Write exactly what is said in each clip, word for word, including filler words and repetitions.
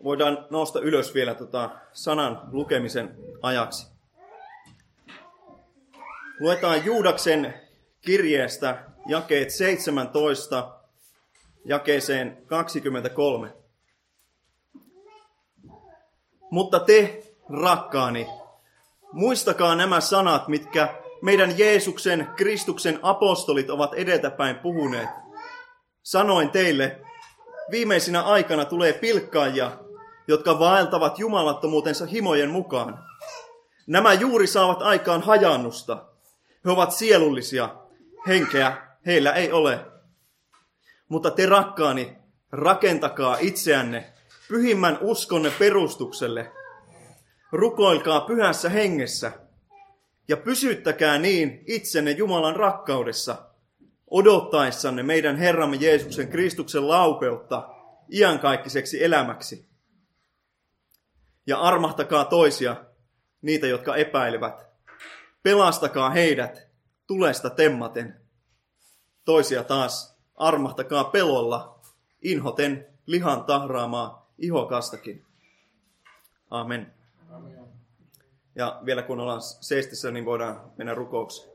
voidaan nousta ylös vielä tota sanan lukemisen ajaksi. Luetaan Juudaksen kirjeestä jakeet seitsemäntoista jakeeseen kaksikymmentäkolme. Mutta te, rakkaani, muistakaa nämä sanat, mitkä meidän Jeesuksen, Kristuksen apostolit ovat edeltäpäin puhuneet. Sanoin teille, viimeisinä aikana tulee pilkkaajia, jotka vaeltavat jumalattomuutensa himojen mukaan. Nämä juuri saavat aikaan hajaannusta. He ovat sielullisia, henkeä heillä ei ole. Mutta te, rakkaani, rakentakaa itseänne pyhimmän uskonne perustukselle. Rukoilkaa pyhässä hengessä ja pysyttäkää niin itsenne Jumalan rakkaudessa, odottaessanne meidän Herramme Jeesuksen Kristuksen laupeutta iankaikkiseksi elämäksi. Ja armahtakaa toisia, niitä jotka epäilevät. Pelastakaa heidät tulesta temmaten. Toisia taas armahtakaa pelolla, inhoten lihan tahraamaa ihokastakin. Amen. Amen. Ja vielä kun ollaan seistissä, niin voidaan mennä rukoukseen.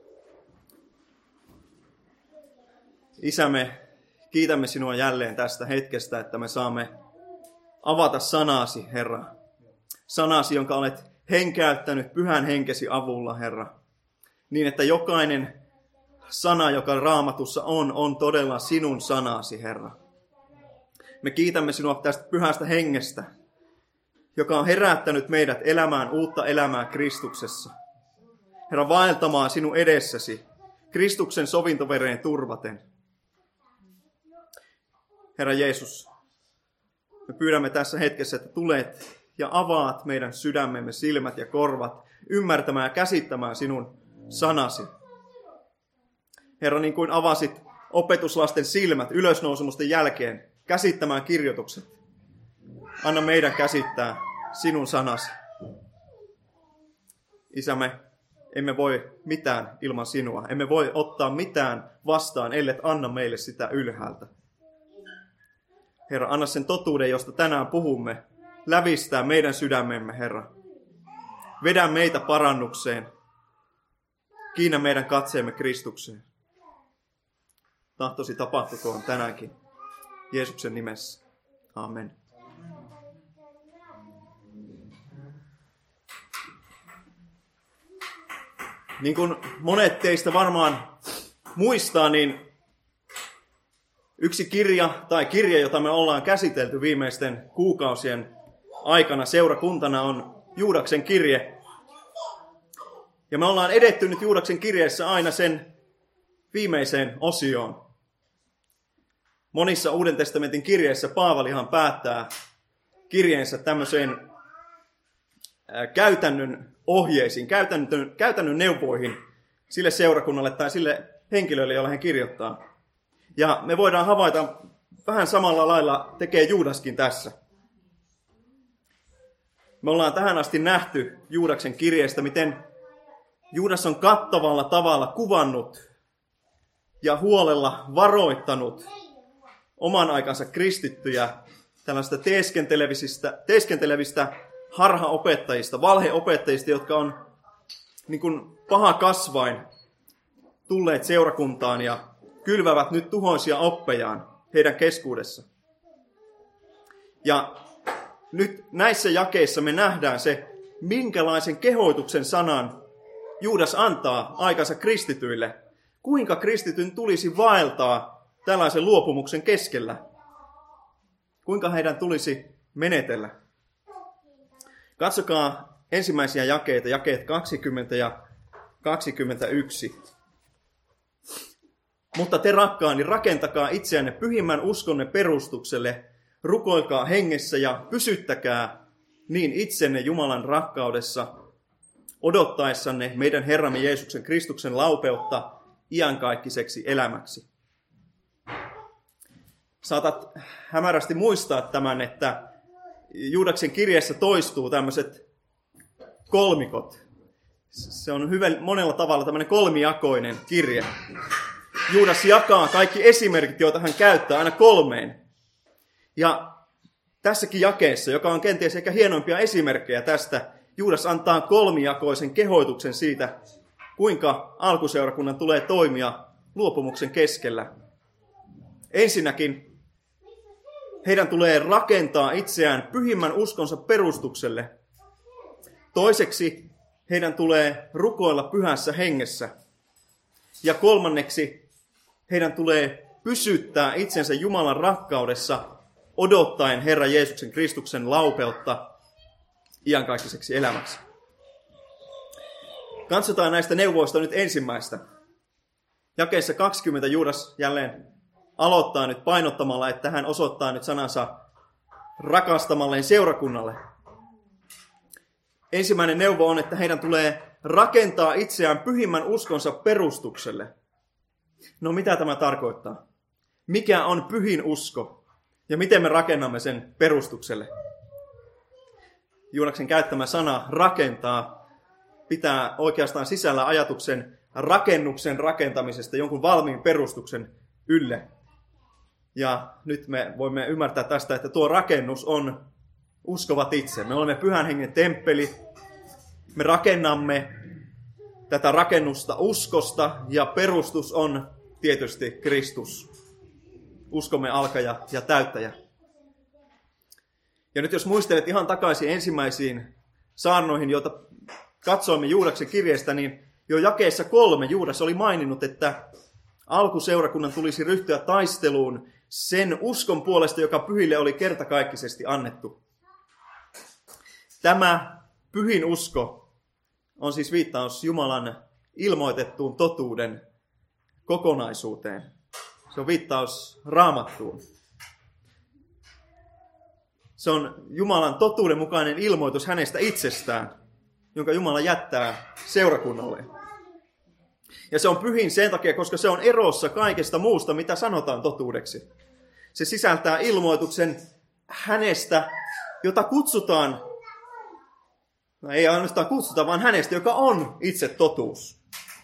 Isä, me kiitämme sinua jälleen tästä hetkestä, että me saamme avata sanasi, Herra. Sanasi, jonka olet henkäyttänyt pyhän henkesi avulla, Herra. Niin, että jokainen sana, joka Raamatussa on, on todella sinun sanasi, Herra. Me kiitämme sinua tästä pyhästä hengestä, joka on herättänyt meidät elämään uutta elämää Kristuksessa. Herra, vaeltamaan sinun edessäsi, Kristuksen sovintovereen turvaten. Herra Jeesus, me pyydämme tässä hetkessä, että tulet ja avaat meidän sydämemme silmät ja korvat ymmärtämään ja käsittämään sinun sanasi. Herra, niin kuin avasit opetuslasten silmät ylösnousemusten jälkeen käsittämään kirjoitukset, anna meidän käsittää sinun sanasi. Isä, me emme voi mitään ilman sinua. Emme voi ottaa mitään vastaan, ellet anna meille sitä ylhäältä. Herra, anna sen totuuden, josta tänään puhumme, lävistää meidän sydämemme, Herra. Vedä meitä parannukseen. Kiinnä meidän katseemme Kristukseen. Tahtosi tapahtukoon tänäänkin. Jeesuksen nimessä. Amen. Niin kuin monet teistä varmaan muistaa, niin yksi kirja tai kirja, jota me ollaan käsitelty viimeisten kuukausien aikana seurakuntana, on Juudaksen kirje. Ja me ollaan edetty nyt Juudaksen kirjeessä aina sen viimeiseen osioon. Monissa Uuden testamentin kirjeissä Paavalihan päättää kirjeensä tämmöiseen käytännön ohjeisiin, käytännön, käytännön neuvoihin sille seurakunnalle tai sille henkilölle, jolle hän kirjoittaa. Ja me voidaan havaita vähän samalla lailla tekee Juudaskin tässä. Me ollaan tähän asti nähty Juudaksen kirjeestä, miten Juudas on kattavalla tavalla kuvannut ja huolella varoittanut oman aikansa kristittyjä tällaista teeskentelevistä, teeskentelevistä harhaopettajista, valheopettajista, jotka on niin kuin paha kasvain tulleet seurakuntaan ja kylvävät nyt tuhoisia oppejaan heidän keskuudessa. Ja nyt näissä jakeissa me nähdään se, minkälaisen kehoituksen sanan Juudas antaa aikansa kristityille. Kuinka kristityn tulisi vaeltaa tällaisen luopumuksen keskellä? Kuinka heidän tulisi menetellä? Katsokaa ensimmäisiä jakeita, jakeet kaksikymmentä ja kaksikymmentäyksi. Mutta te, rakkaani, rakentakaa itseänne pyhimmän uskonne perustukselle, rukoilkaa hengessä ja pysyttäkää niin itsenne Jumalan rakkaudessa, odottaessanne meidän Herramme Jeesuksen Kristuksen laupeutta iankaikkiseksi elämäksi. Saatat hämärästi muistaa tämän, että Juudaksen kirjeessä toistuu tämmöiset kolmikot. Se on hyvin monella tavalla tämmöinen kolmijakoinen kirje. Juudas jakaa kaikki esimerkit, joita hän käyttää, aina kolmeen. Ja tässäkin jakeessa, joka on kenties ehkä hienoimpia esimerkkejä tästä, Juudas antaa kolmijakoisen kehoituksen siitä, kuinka alkuseurakunnan tulee toimia luopumuksen keskellä. Ensinnäkin heidän tulee rakentaa itseään pyhimmän uskonsa perustukselle. Toiseksi heidän tulee rukoilla pyhässä hengessä. Ja kolmanneksi heidän tulee pysyttää itsensä Jumalan rakkaudessa odottaen Herra Jeesuksen Kristuksen laupeutta iankaikiseksi elämäksi. Katsotaan näistä neuvoista nyt ensimmäistä. Jakeessa kaksikymmentä Juudas jälleen aloittaa nyt painottamalla, että hän osoittaa nyt sanansa rakastamalleen seurakunnalle. Ensimmäinen neuvo on, että heidän tulee rakentaa itseään pyhimmän uskonsa perustukselle. No mitä tämä tarkoittaa? Mikä on pyhin usko? Ja miten me rakennamme sen perustukselle? Juunaksen käyttämä sana rakentaa pitää oikeastaan sisällä ajatuksen rakennuksen rakentamisesta jonkun valmiin perustuksen ylle. Ja nyt me voimme ymmärtää tästä, että tuo rakennus on uskovat itse. Me olemme Pyhän Hengen temppeli. Me rakennamme tätä rakennusta uskosta ja perustus on tietysti Kristus. Uskomme alkaja ja täyttäjä. Ja nyt jos muistelet ihan takaisin ensimmäisiin saarnoihin, joita katsoimme Juudaksen kirjeestä, niin jo jakeessa kolme Juudas oli maininnut, että alkuseurakunnan tulisi ryhtyä taisteluun sen uskon puolesta, joka pyhille oli kertakaikkisesti annettu. Tämä pyhin usko on siis viittaus Jumalan ilmoitettuun totuuden kokonaisuuteen. Se on viittaus Raamattuun. Se on Jumalan totuuden mukainen ilmoitus hänestä itsestään, jonka Jumala jättää seurakunnalle. Ja se on pyhin sen takia, koska se on erossa kaikesta muusta, mitä sanotaan totuudeksi. Se sisältää ilmoituksen hänestä, jota kutsutaan, no ei ainoastaan kutsuta, vaan hänestä, joka on itse totuus.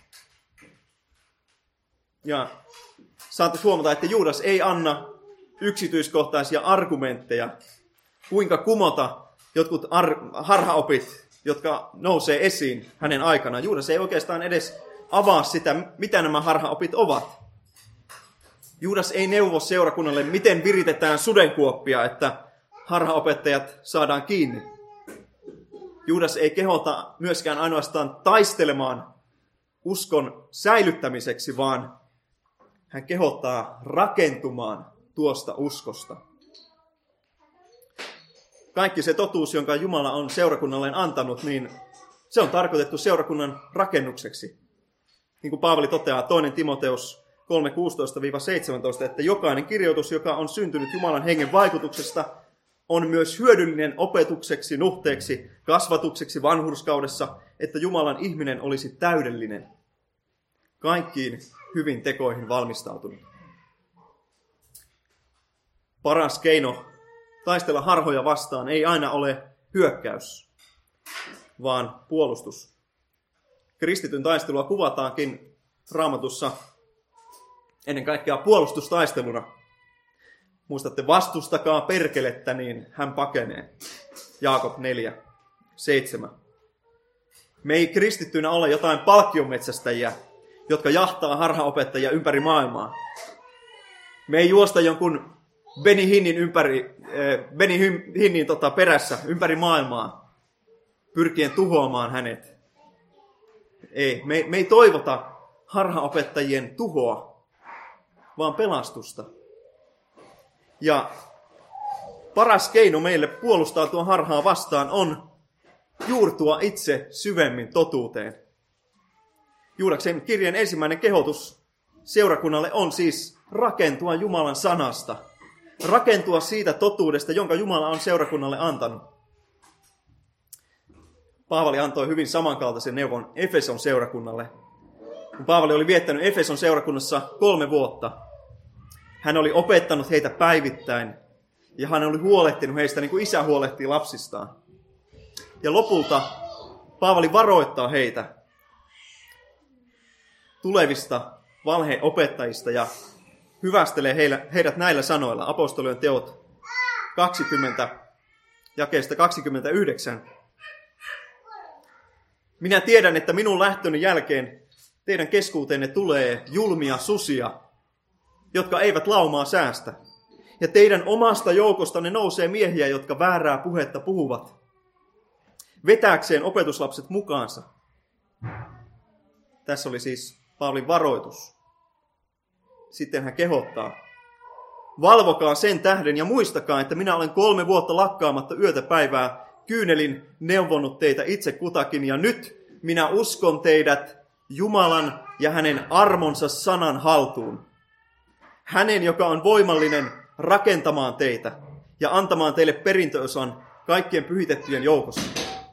Ja saatte huomata, että Juudas ei anna yksityiskohtaisia argumentteja, kuinka kumota jotkut ar- harhaopit, jotka nousee esiin hänen aikanaan. Juudas ei oikeastaan edes avaa sitä, mitä nämä harhaopit ovat. Juudas ei neuvo seurakunnalle, miten viritetään sudenkuoppia, että harhaopettajat saadaan kiinni. Juudas ei kehota myöskään ainoastaan taistelemaan uskon säilyttämiseksi, vaan hän kehottaa rakentumaan tuosta uskosta. Kaikki se totuus, jonka Jumala on seurakunnalleen antanut, niin se on tarkoitettu seurakunnan rakennukseksi. Niin kuin Paavali toteaa toinen Timoteus kolme kuusitoista seitsemäntoista, että jokainen kirjoitus, joka on syntynyt Jumalan hengen vaikutuksesta, on myös hyödyllinen opetukseksi, nuhteeksi, kasvatukseksi vanhurskaudessa, että Jumalan ihminen olisi täydellinen, kaikkiin hyvin tekoihin valmistautunut. Paras keino taistella harhoja vastaan ei aina ole hyökkäys, vaan puolustus. Kristityn taistelua kuvataankin Raamatussa ennen kaikkea puolustustaisteluna. Muistatte, vastustakaa perkelettä, niin hän pakenee. Jaakob neljä seitsemän. Me ei kristittyinä ole jotain palkkionmetsästäjiä, jotka jahtaa harhaopettajia ympäri maailmaa. Me ei juosta jonkun Benny Hinnin, ympäri, äh, Benny Hinnin tota, perässä ympäri maailmaa, pyrkien tuhoamaan hänet. Ei, me, me ei toivota harhaopettajien tuhoa, vaan pelastusta. Ja paras keino meille puolustautua harhaa vastaan on juurtua itse syvemmin totuuteen. Juudaksen kirjeen ensimmäinen kehotus seurakunnalle on siis rakentua Jumalan sanasta. Rakentua siitä totuudesta, jonka Jumala on seurakunnalle antanut. Paavali antoi hyvin samankaltaisen neuvon Efeson seurakunnalle. Kun Paavali oli viettänyt Efeson seurakunnassa kolme vuotta, hän oli opettanut heitä päivittäin ja hän oli huolehtinut heistä niin kuin isä huolehtii lapsistaan. Ja lopulta Paavali varoittaa heitä tulevista valheopettajista ja hyvästelee heidät näillä sanoilla. Apostolien teot kaksikymmentä, jakeesta kaksikymmentäyhdeksän. Minä tiedän, että minun lähtöni jälkeen teidän keskuuteenne tulee julmia susia, jotka eivät laumaa säästä. Ja teidän omasta joukostanne nousee miehiä, jotka väärää puhetta puhuvat, vetääkseen opetuslapset mukaansa. Tässä oli siis Paavalin varoitus. Sitten hän kehottaa. Valvokaa sen tähden ja muistakaa, että minä olen kolme vuotta lakkaamatta yötä päivää kyynelin neuvonut teitä itse kutakin. Ja nyt minä uskon teidät Jumalan ja hänen armonsa sanan haltuun. Hänen, joka on voimallinen rakentamaan teitä ja antamaan teille perintöosan kaikkien pyhitettyjen joukossa.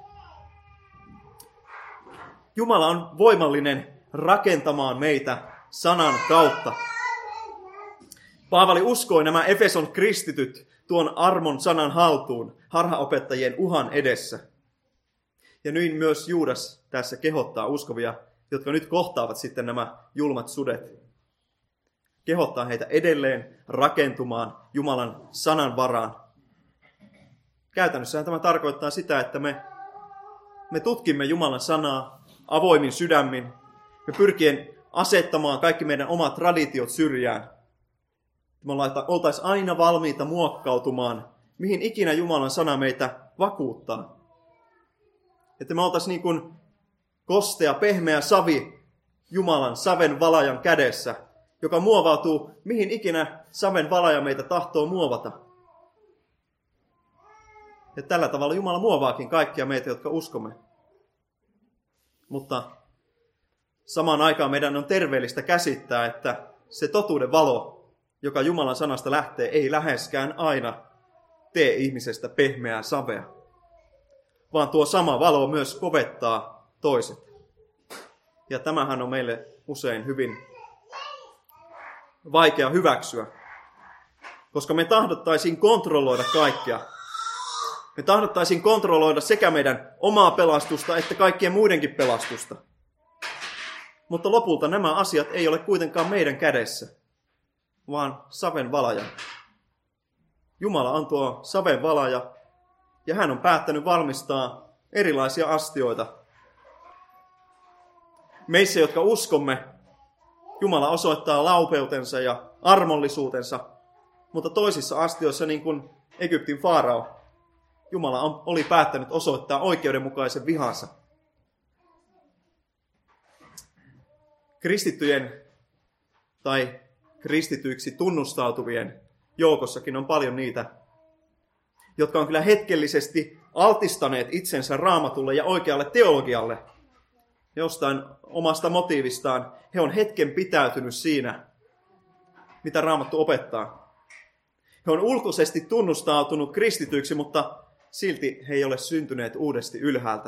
Jumala on voimallinen rakentamaan meitä sanan kautta. Paavali uskoi nämä Efeson kristityt tuon armon sanan haltuun harhaopettajien uhan edessä. Ja niin myös Juudas tässä kehottaa uskovia, jotka nyt kohtaavat sitten nämä julmat sudet. Kehottaa heitä edelleen rakentumaan Jumalan sanan varaan. Käytännössähän tämä tarkoittaa sitä, että me, me tutkimme Jumalan sanaa avoimin sydämin. Me pyrkien asettamaan kaikki meidän omat traditiot syrjään. Me oltaisiin aina valmiita muokkautumaan, mihin ikinä Jumalan sana meitä vakuuttaa. Että me oltaisiin niin kuin kostea, pehmeä savi Jumalan saven valajan kädessä, joka muovautuu, mihin ikinä saven valaja meitä tahtoo muovata. Ja tällä tavalla Jumala muovaakin kaikkia meitä, jotka uskomme. Mutta samaan aikaan meidän on terveellistä käsittää, että se totuuden valo, joka Jumalan sanasta lähtee, ei läheskään aina tee ihmisestä pehmeää savea, vaan tuo sama valo myös kovettaa toiset. Ja tämähän on meille usein hyvin vaikea hyväksyä, koska me tahdottaisiin kontrolloida kaikkea. Me tahdottaisiin kontrolloida sekä meidän omaa pelastusta että kaikkien muidenkin pelastusta. Mutta lopulta nämä asiat ei ole kuitenkaan meidän kädessä, vaan saven valaja. Jumala on tuo saven valaja, ja hän on päättänyt valmistaa erilaisia astioita. Meissä, jotka uskomme, Jumala osoittaa laupeutensa ja armollisuutensa, mutta toisissa astioissa, niin kuin Egyptin faarao, Jumala on, oli päättänyt osoittaa oikeudenmukaisen vihansa. Kristittyjen tai kristityiksi tunnustautuvien joukossakin on paljon niitä, jotka on kyllä hetkellisesti altistaneet itsensä Raamatulle ja oikealle teologialle. Jostain omasta motiivistaan he on hetken pitäytynyt siinä, mitä Raamattu opettaa. He on ulkoisesti tunnustautunut kristityiksi, mutta silti he ei ole syntyneet uudesti ylhäältä.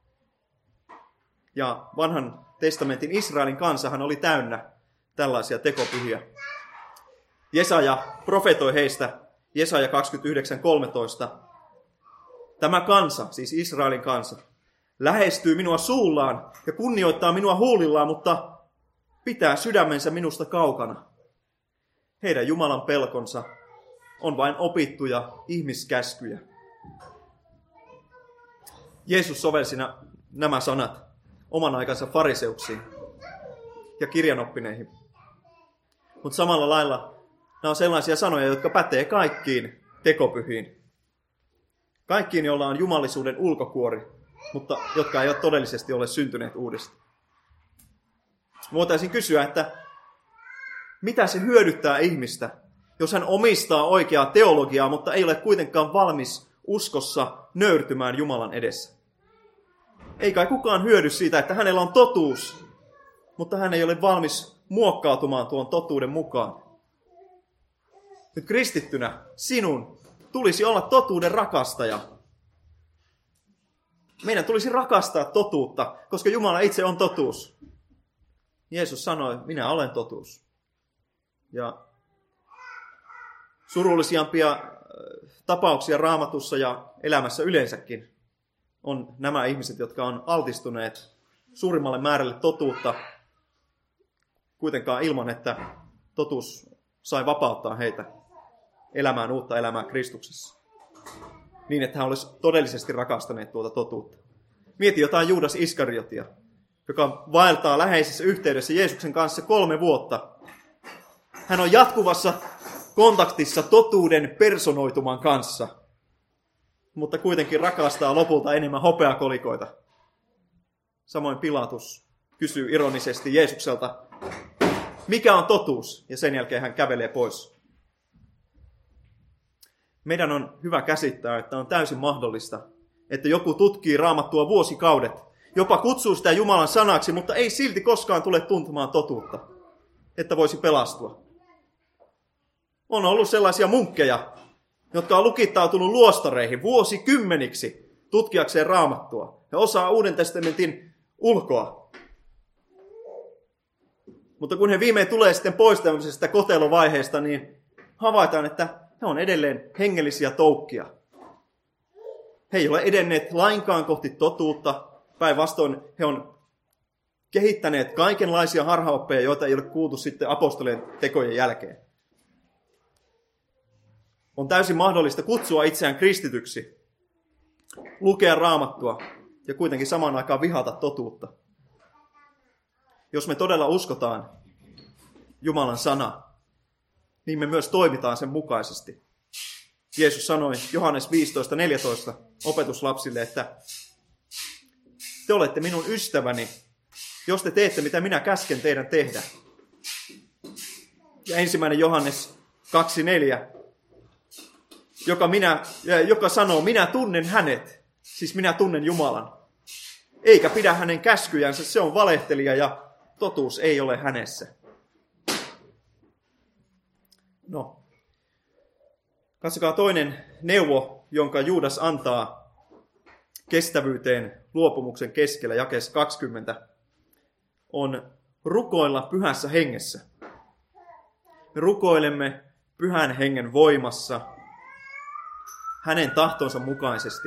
Ja vanhan testamentin Israelin kansahan oli täynnä tällaisia tekopyhiä. Jesaja profetoi heistä, Jesaja kaksikymmentäyhdeksän kolmetoista. Tämä kansa, siis Israelin kansa, lähestyy minua suullaan ja kunnioittaa minua huulillaan, mutta pitää sydämensä minusta kaukana. Heidän Jumalan pelkonsa on vain opittuja ihmiskäskyjä. Jeesus sovelsi nämä sanat oman aikansa fariseuksiin ja kirjanoppineihin. Mutta samalla lailla nämä on sellaisia sanoja, jotka pätee kaikkiin tekopyhiin. Kaikkiin, joilla on jumalisuuden ulkokuori, mutta jotka eivät todellisesti ole syntyneet uudestaan. Voitaisiin kysyä, että mitä se hyödyttää ihmistä, jos hän omistaa oikeaa teologiaa, mutta ei ole kuitenkaan valmis uskossa nöyrtymään Jumalan edessä. Ei kai kukaan hyödy siitä, että hänellä on totuus, mutta hän ei ole valmis muokkautumaan tuon totuuden mukaan. Nyt kristittynä sinun tulisi olla totuuden rakastaja. Meidän tulisi rakastaa totuutta, koska Jumala itse on totuus. Jeesus sanoi, minä olen totuus. Ja surullisiampia tapauksia Raamatussa ja elämässä yleensäkin on nämä ihmiset, jotka on altistuneet suurimmalle määrälle totuutta, kuitenkaan ilman, että totuus sai vapauttaa heitä elämään uutta elämää Kristuksessa. niin että hän olisi todellisesti rakastaneet tuota totuutta. Mieti jotain Juudas Iskariotia, joka vaeltaa läheisessä yhteydessä Jeesuksen kanssa kolme vuotta. Hän on jatkuvassa kontaktissa totuuden personoituman kanssa, mutta kuitenkin rakastaa lopulta enemmän hopeakolikoita. Samoin Pilatus kysyy ironisesti Jeesukselta, mikä on totuus? Ja sen jälkeen hän kävelee pois. Meidän on hyvä käsittää, että on täysin mahdollista, että joku tutkii Raamattua vuosikaudet, jopa kutsuu sitä Jumalan sanaksi, mutta ei silti koskaan tule tuntemaan totuutta, että voisi pelastua. On ollut sellaisia munkkeja, jotka on lukittautunut luostareihin vuosikymmeniksi tutkiakseen Raamattua. He osaa Uuden testamentin ulkoa. Mutta kun he viimein tulee sitten pois tämmöisestä kotelovaiheesta, niin havaitaan, että he on edelleen hengellisiä toukkia. He ei ole edenneet lainkaan kohti totuutta. Päinvastoin he on kehittäneet kaikenlaisia harhaoppeja, joita ei ole kuultu sitten apostolien tekojen jälkeen. On täysin mahdollista kutsua itseään kristityksi, lukea Raamattua ja kuitenkin samaan aikaan vihata totuutta. Jos me todella uskotaan Jumalan sanaa, niin me myös toimitaan sen mukaisesti. Jeesus sanoi Johannes viisitoista neljätoista opetuslapsille, että te olette minun ystäväni, jos te teette, mitä minä käsken teidän tehdä. Ja ensimmäinen Johannes kaksi neljä, joka, minä, joka sanoo, minä tunnen hänet, siis minä tunnen Jumalan, eikä pidä hänen käskyjänsä, se on valehtelija ja totuus ei ole hänessä. No, katsokaa toinen neuvo, jonka Juudas antaa kestävyyteen luopumuksen keskellä, jakeessa kaksikymmentä, on rukoilla pyhässä hengessä. Me rukoilemme pyhän hengen voimassa, hänen tahtonsa mukaisesti.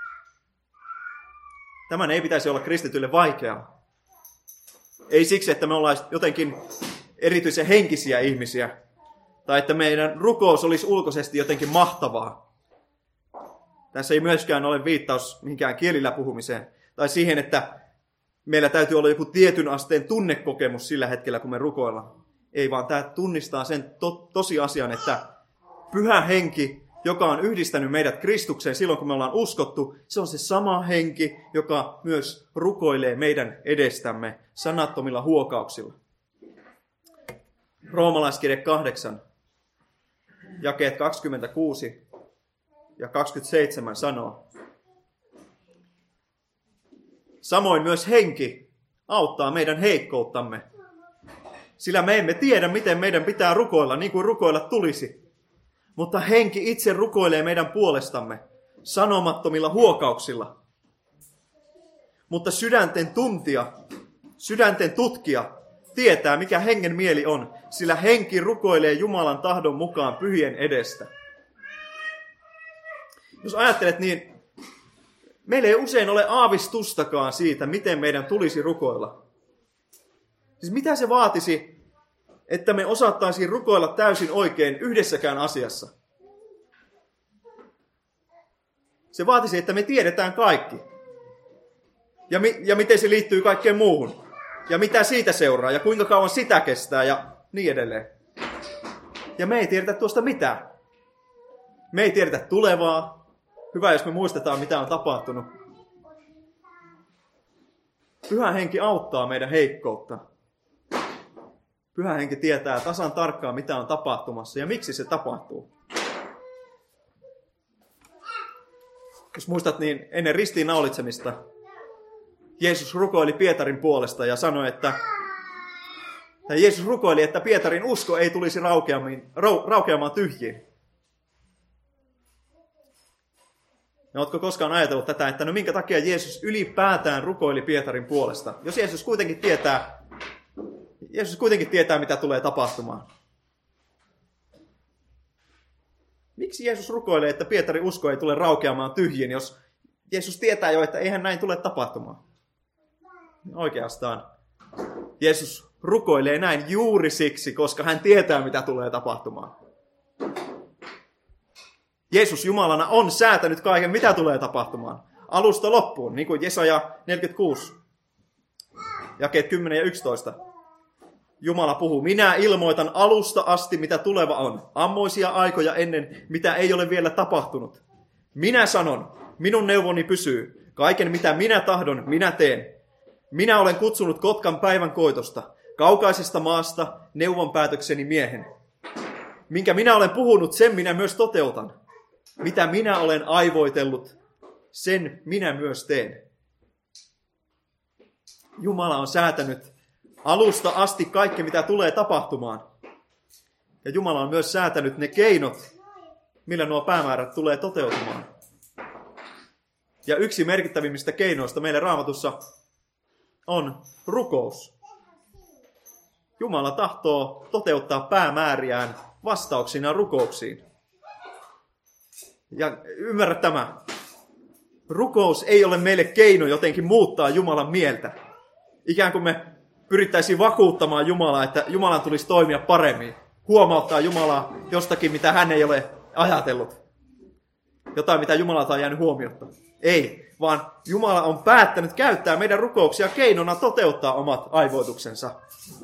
Tämän ei pitäisi olla kristitylle vaikeaa. Ei siksi, että me ollaan jotenkin erityisen henkisiä ihmisiä, tai että meidän rukous olisi ulkoisesti jotenkin mahtavaa. Tässä ei myöskään ole viittaus mihinkään kielillä puhumiseen, tai siihen, että meillä täytyy olla joku tietyn asteen tunnekokemus sillä hetkellä, kun me rukoillaan. Ei, vaan tämä tunnistaa sen to- tosiasian, että pyhä henki, joka on yhdistänyt meidät Kristukseen silloin, kun me ollaan uskottu, se on se sama henki, joka myös rukoilee meidän edestämme sanattomilla huokauksilla. Roomalaiskirje kahdeksan, jakeet kaksikymmentäkuusi ja kaksikymmentäseitsemän sanoo. Samoin myös henki auttaa meidän heikkouttamme, sillä me emme tiedä, miten meidän pitää rukoilla, niin kuin rukoilla tulisi. Mutta henki itse rukoilee meidän puolestamme sanomattomilla huokauksilla. Mutta sydänten tuntija, sydänten tutkija tietää, mikä hengen mieli on, sillä henki rukoilee Jumalan tahdon mukaan pyhien edestä. Jos ajattelet, niin meillä ei usein ole aavistustakaan siitä, miten meidän tulisi rukoilla. Siis mitä se vaatisi, että me osattaisiin rukoilla täysin oikein yhdessäkään asiassa? Se vaatisi, että me tiedetään kaikki. Ja, mi- ja miten se liittyy kaikkeen muuhun. Ja mitä siitä seuraa, ja kuinka kauan sitä kestää, ja niin edelleen. Ja me ei tiedetä tuosta mitään. Me ei tiedetä tulevaa. Hyvä, jos me muistetaan, mitä on tapahtunut. Pyhä henki auttaa meidän heikkoutta. Pyhä henki tietää tasan tarkkaan, mitä on tapahtumassa ja miksi se tapahtuu. Jos muistat, niin ennen ristiinnaulitsemista Jeesus rukoili Pietarin puolesta ja sanoi, että tai Jeesus rukoili, että Pietarin usko ei tulisi raukeamaan tyhjiin. Ja oletko koskaan ajatellut tätä, että no minkä takia Jeesus ylipäätään rukoili Pietarin puolesta? Jos Jeesus kuitenkin tietää, Jeesus kuitenkin tietää, mitä tulee tapahtumaan. Miksi Jeesus rukoilee, että Pietarin usko ei tule raukeamaan tyhjiin, jos Jeesus tietää jo, että eihän näin tule tapahtumaan? Oikeastaan Jeesus rukoilee näin juuri siksi, koska hän tietää, mitä tulee tapahtumaan. Jeesus Jumalana on säätänyt kaiken, mitä tulee tapahtumaan. Alusta loppuun, niin kuin Jesaja neljäkymmentäkuusi, jakeet kymmenen ja yksitoista. Jumala puhuu, minä ilmoitan alusta asti, mitä tuleva on. Ammoisia aikoja ennen, mitä ei ole vielä tapahtunut. Minä sanon, minun neuvoni pysyy. Kaiken, mitä minä tahdon, minä teen. Minä olen kutsunut Kotkan päivän koitosta, kaukaisesta maasta, neuvon päätökseni miehen. Minkä minä olen puhunut, sen minä myös toteutan. Mitä minä olen aivoitellut, sen minä myös teen. Jumala on säätänyt alusta asti kaikki, mitä tulee tapahtumaan. Ja Jumala on myös säätänyt ne keinot, millä nuo päämäärät tulee toteutumaan. Ja yksi merkittävimmistä keinoista meille Raamatussa on rukous. Jumala tahtoo toteuttaa päämääriään vastauksina rukouksiin. Ja ymmärrä tämä. Rukous ei ole meille keino jotenkin muuttaa Jumalan mieltä. Ikään kuin me pyrittäisiin vakuuttamaan Jumalaa, että Jumalan tulisi toimia paremmin. Huomauttaa Jumalaa jostakin, mitä hän ei ole ajatellut. Jotain, mitä Jumalalta on jäänyt huomiotta. Ei, vaan Jumala on päättänyt käyttää meidän rukouksia keinona toteuttaa omat aivoituksensa.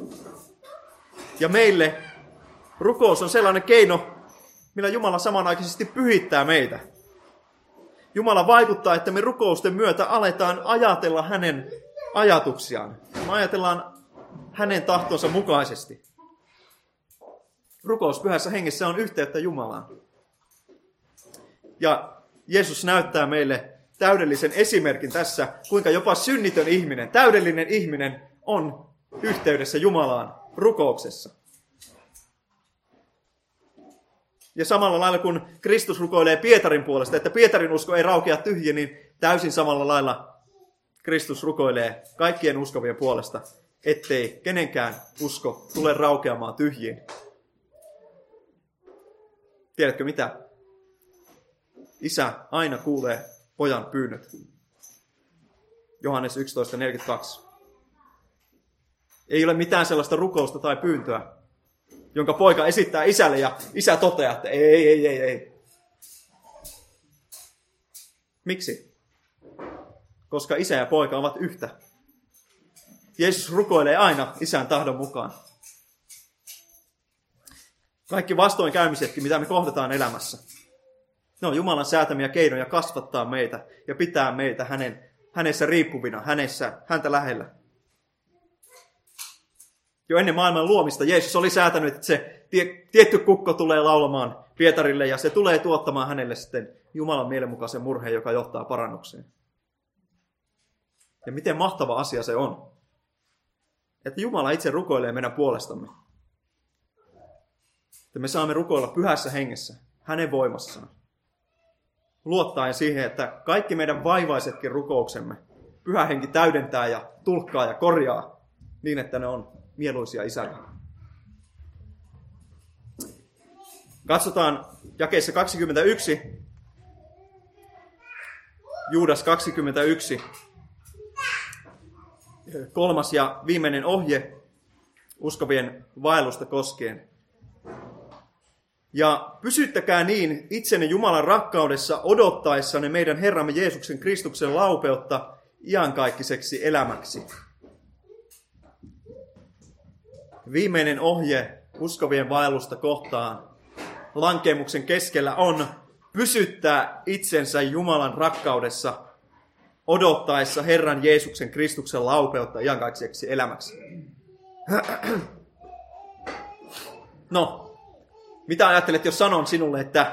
Ja meille rukous on sellainen keino, millä Jumala samanaikaisesti pyhittää meitä. Jumala vaikuttaa, että me rukousten myötä aletaan ajatella hänen ajatuksiaan. Me ajatellaan hänen tahtonsa mukaisesti. Rukous pyhässä hengessä on yhteyttä Jumalaan. Ja Jeesus näyttää meille täydellisen esimerkin tässä, kuinka jopa synnitön ihminen, täydellinen ihminen on yhteydessä Jumalaan rukouksessa. Ja samalla lailla kun Kristus rukoilee Pietarin puolesta, että Pietarin usko ei raukea tyhjä, niin täysin samalla lailla Kristus rukoilee kaikkien uskovien puolesta, ettei kenenkään usko tule raukeamaan tyhjiin. Tiedätkö mitä? Isä aina kuulee pojan pyynnöt. Johannes yksitoista neljäkymmentäkaksi. Ei ole mitään sellaista rukousta tai pyyntöä, jonka poika esittää isälle ja isä toteaa, että ei, ei, ei, ei. Miksi? Koska isä ja poika ovat yhtä. Jeesus rukoilee aina isän tahdon mukaan. Kaikki vastoinkäymisetkin, mitä me kohdataan elämässä, ne on Jumalan säätämiä keinoja kasvattaa meitä ja pitää meitä hänen, hänessä riippuvina, hänessä, häntä lähellä. Jo ennen maailman luomista Jeesus oli säätänyt, että se tie, tietty kukko tulee laulamaan Pietarille ja se tulee tuottamaan hänelle sitten Jumalan mielenmukaisen murheen, joka johtaa parannukseen. Ja miten mahtava asia se on, että Jumala itse rukoilee meidän puolestamme. Että me saamme rukoilla pyhässä hengessä, hänen voimassaan. Luottaen siihen, että kaikki meidän vaivaisetkin rukouksemme Pyhä Henki täydentää ja tulkkaa ja korjaa niin, että ne on mieluisia isälle. Katsotaan jakeessa kaksikymmentäyksi. Juudas kaksikymmentäyksi. Kolmas ja viimeinen ohje uskovien vaellusta koskien. Ja pysyttäkää niin itsenne Jumalan rakkaudessa odottaessanne meidän Herramme Jeesuksen Kristuksen laupeutta iankaikkiseksi elämäksi. Viimeinen ohje uskovien vaellusta kohtaan lankeemuksen keskellä on pysyttää itsensä Jumalan rakkaudessa odottaessa Herran Jeesuksen Kristuksen laupeutta iankaikkiseksi elämäksi. No, mitä ajattelet, jos sanon sinulle, että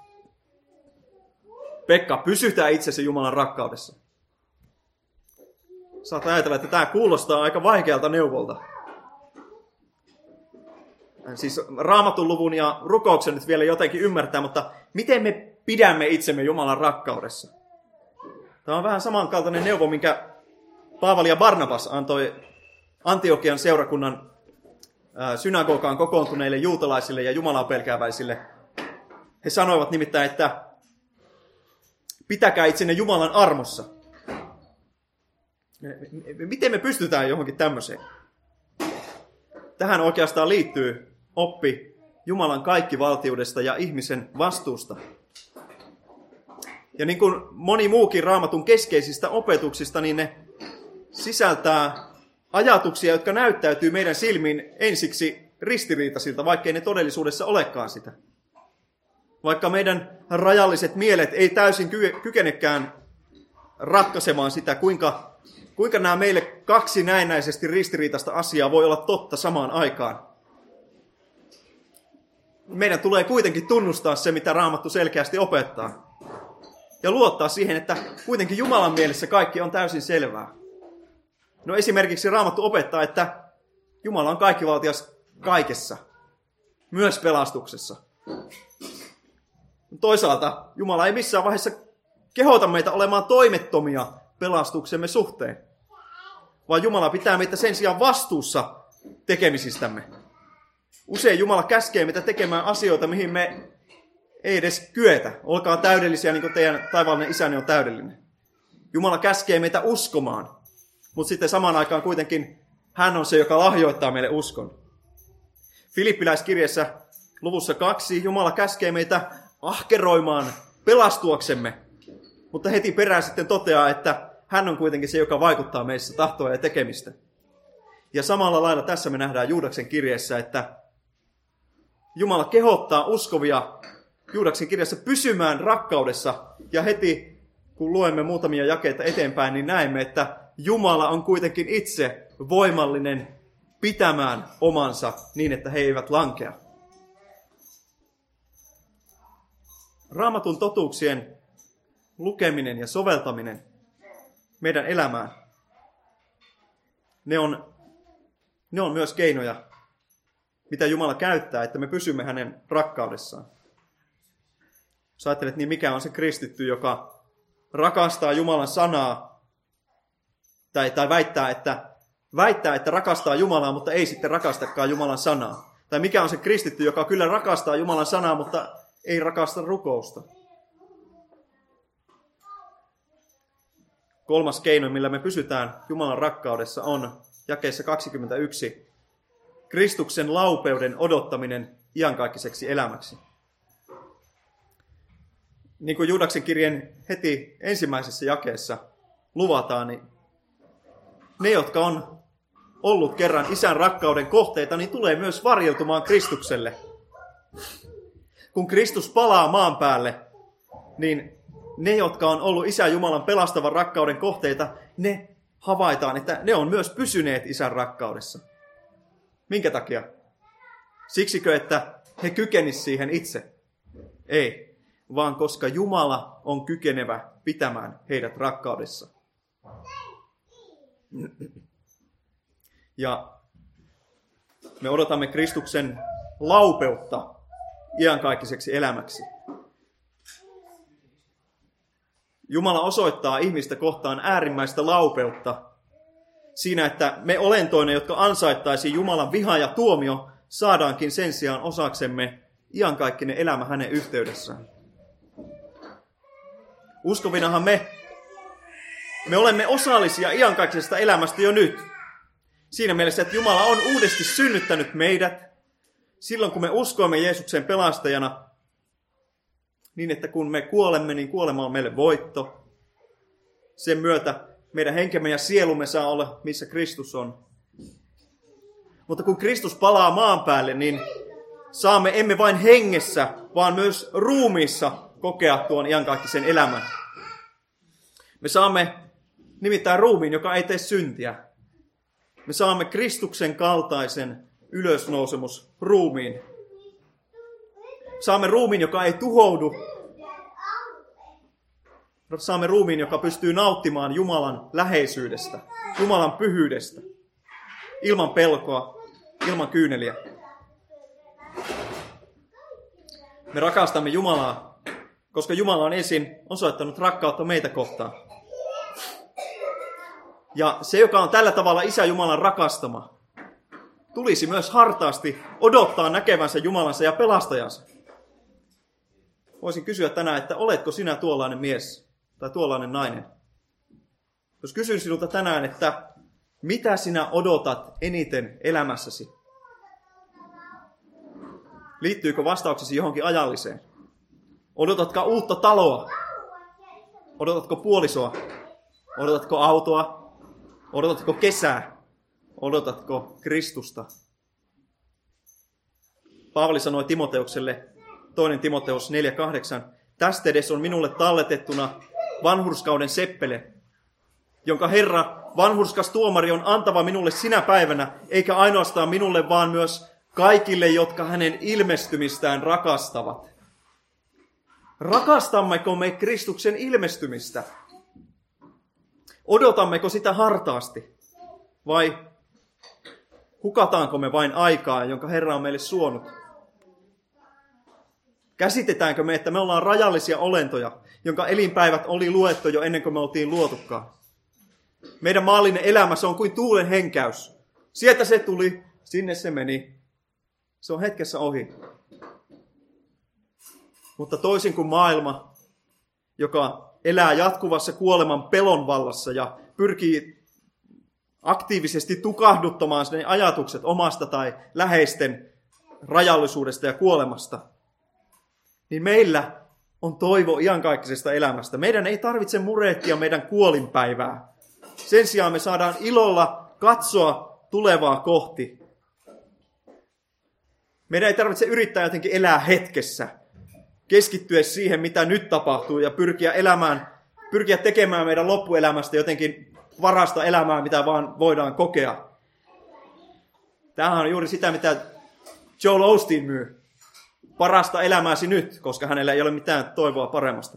Pekka, pysytään itsesi Jumalan rakkaudessa? Saat ajatella, että tämä kuulostaa aika vaikealta neuvolta. Siis Raamatun luvun ja rukouksen nyt vielä jotenkin ymmärtää, mutta miten me pidämme itsemme Jumalan rakkaudessa? Tämä on vähän samankaltainen neuvo, minkä Paavali ja Barnabas antoi Antiokian seurakunnan synagogaan kokoontuneille juutalaisille ja Jumalaa pelkääväisille. He sanoivat nimittäin, että pitäkää itsenne Jumalan armossa. Miten me pystytään johonkin tämmöiseen? Tähän oikeastaan liittyy oppi Jumalan kaikkivaltiudesta ja ihmisen vastuusta. Ja niin kuin moni muukin Raamatun keskeisistä opetuksista, niin ne sisältää ajatuksia, jotka näyttäytyy meidän silmiin ensiksi ristiriitaisilta, vaikkei ne todellisuudessa olekaan sitä. Vaikka meidän rajalliset mielet ei täysin ky- kykenekään ratkaisemaan sitä, kuinka, kuinka nämä meille kaksi näennäisesti ristiriitaista asiaa voi olla totta samaan aikaan. Meidän tulee kuitenkin tunnustaa se, mitä Raamattu selkeästi opettaa. Ja luottaa siihen, että kuitenkin Jumalan mielessä kaikki on täysin selvää. No esimerkiksi Raamattu opettaa, että Jumala on kaikkivaltias kaikessa, myös pelastuksessa. Toisaalta Jumala ei missään vaiheessa kehota meitä olemaan toimettomia pelastuksemme suhteen, vaan Jumala pitää meitä sen sijaan vastuussa tekemisistämme. Usein Jumala käskee meitä tekemään asioita, mihin me ei edes kyetä. Olkaa täydellisiä, niin kuin teidän taivaallinen isänne on täydellinen. Jumala käskee meitä uskomaan, mutta sitten samaan aikaan kuitenkin hän on se, joka lahjoittaa meille uskon. Filippiläiskirjassa luvussa kaksi Jumala käskee meitä ahkeroimaan pelastuaksemme, mutta heti perään sitten toteaa, että hän on kuitenkin se, joka vaikuttaa meissä tahtoa ja tekemistä. Ja samalla lailla tässä me nähdään Juudaksen kirjeessä, että Jumala kehottaa uskovia Juudaksen kirjassa pysymään rakkaudessa. Ja heti kun luemme muutamia jakeita eteenpäin, niin näemme, että Jumala on kuitenkin itse voimallinen pitämään omansa niin, että he eivät lankea. Raamatun totuuksien lukeminen ja soveltaminen meidän elämään, ne on, ne on myös keinoja, mitä Jumala käyttää, että me pysymme hänen rakkaudessaan. Jos ajattelet, niin mikä on se kristitty, joka rakastaa Jumalan sanaa, tai, tai väittää, että, väittää, että rakastaa Jumalaa, mutta ei sitten rakastakaan Jumalan sanaa. Tai mikä on se kristitty, joka kyllä rakastaa Jumalan sanaa, mutta ei rakasta rukousta. Kolmas keino, millä me pysytään Jumalan rakkaudessa, on jakeessa kaksikymmentäyksi. Kristuksen laupeuden odottaminen iankaikkiseksi elämäksi. Niin kuin Juudaksen kirjeen heti ensimmäisessä jakeessa luvataan, niin ne, jotka on ollut kerran isän rakkauden kohteita, niin tulee myös varjeltumaan Kristukselle. Kun Kristus palaa maan päälle, niin ne, jotka on ollut isän Jumalan pelastavan rakkauden kohteita, ne havaitaan, että ne on myös pysyneet isän rakkaudessa. Minkä takia? Siksikö, että he kykenisivät siihen itse? Ei, vaan koska Jumala on kykenevä pitämään heidät rakkaudessa. Ja me odotamme Kristuksen laupeutta iankaikkiseksi elämäksi. Jumala osoittaa ihmistä kohtaan äärimmäistä laupeutta siinä, että me olentoina, jotka ansaittaisiin Jumalan viha ja tuomio, saadaankin sen sijaan osaksemme iankaikkinen elämä hänen yhteydessään. Uskovinahan me, me olemme osallisia iankaikkisesta elämästä jo nyt. Siinä mielessä, että Jumala on uudesti synnyttänyt meidät silloin, kun me uskoimme Jeesuksen pelastajana, niin että kun me kuolemme, niin kuolema on meille voitto. Sen myötä meidän henkemme ja sielumme saa olla, missä Kristus on. Mutta kun Kristus palaa maan päälle, niin saamme emme vain hengessä, vaan myös ruumiissa kokea tuon iankaikkisen elämän. Me saamme nimittäin ruumiin, joka ei tee syntiä. Me saamme Kristuksen kaltaisen ylösnousemusruumiin. Saamme ruumiin, joka ei tuhoudu. Saamme ruumiin, joka pystyy nauttimaan Jumalan läheisyydestä, Jumalan pyhyydestä, ilman pelkoa, ilman kyyneliä. Me rakastamme Jumalaa, koska Jumala on ensin osoittanut rakkautta meitä kohtaan. Ja se, joka on tällä tavalla Isä Jumalan rakastama, tulisi myös hartaasti odottaa näkevänsä Jumalansa ja pelastajansa. Voisin kysyä tänään, että oletko sinä tuollainen mies tai tuollainen nainen? Jos kysyn sinulta tänään, että mitä sinä odotat eniten elämässäsi? Liittyykö vastauksesi johonkin ajalliseen? Odotatko uutta taloa? Odotatko puolisoa? Odotatko autoa? Odotatko kesää? Odotatko Kristusta? Paavali sanoi Timoteukselle, toinen Timoteus neljä kahdeksan, tästä edes on minulle talletettuna vanhurskauden seppele, jonka Herra, vanhurskas tuomari, on antava minulle sinä päivänä, eikä ainoastaan minulle, vaan myös kaikille, jotka hänen ilmestymistään rakastavat. Rakastammeko me Kristuksen ilmestymistä? Odotammeko sitä hartaasti? Vai hukataanko me vain aikaa, jonka Herra on meille suonut? Käsitetäänkö me, että me ollaan rajallisia olentoja, jonka elinpäivät oli luettu jo ennen kuin me oltiin luotukaan? Meidän maallinen elämä, se on kuin tuulen henkäys. Sieltä se tuli, sinne se meni. Se on hetkessä ohi. Mutta toisin kuin maailma, joka elää jatkuvassa kuoleman pelon vallassa ja pyrkii aktiivisesti tukahduttamaan ne ajatukset omasta tai läheisten rajallisuudesta ja kuolemasta, niin meillä on toivo iankaikkisesta elämästä. Meidän ei tarvitse murehtia meidän kuolinpäivää. Sen sijaan me saadaan ilolla katsoa tulevaa kohti. Meidän ei tarvitse yrittää jotenkin elää hetkessä, keskittyä siihen, mitä nyt tapahtuu, ja pyrkiä elämään, pyrkiä tekemään meidän loppuelämästä jotenkin parasta elämää, mitä vaan voidaan kokea. Tämähän on juuri sitä, mitä Joel Osteen myy. Parasta elämääsi nyt, koska hänellä ei ole mitään toivoa paremmasta.